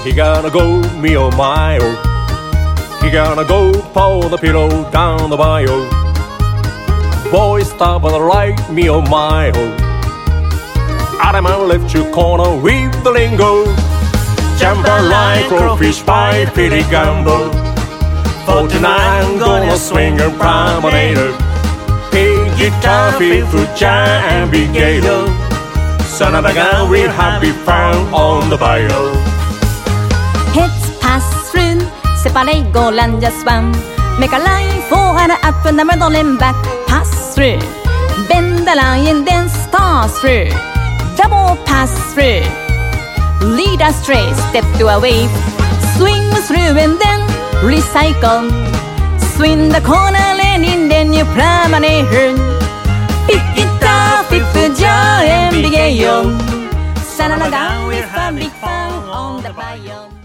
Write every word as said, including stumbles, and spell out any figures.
He gonna go, me oh my oh. He gonna go, pull the pillow down the bayou. Boy, stop on the right, me oh my oh. I'm on left you corner with the lingo. Jump like crawfish by Philly Gumbo. forty-nine gonna swing a promenade. Pig guitar, feel for John Abigail. Son of a gun, we'll have be found on the bayou. It's past through, separate goal and just one. Make a line for and up and never don't back. Pass through, bend the line, then star through. Double pass through, lead us straight, step to a wave. Swing through and then recycle. Swing the corner landing, then you promenade. Pick it up if you join and begin. Son of a gun with a big fun on the bayou.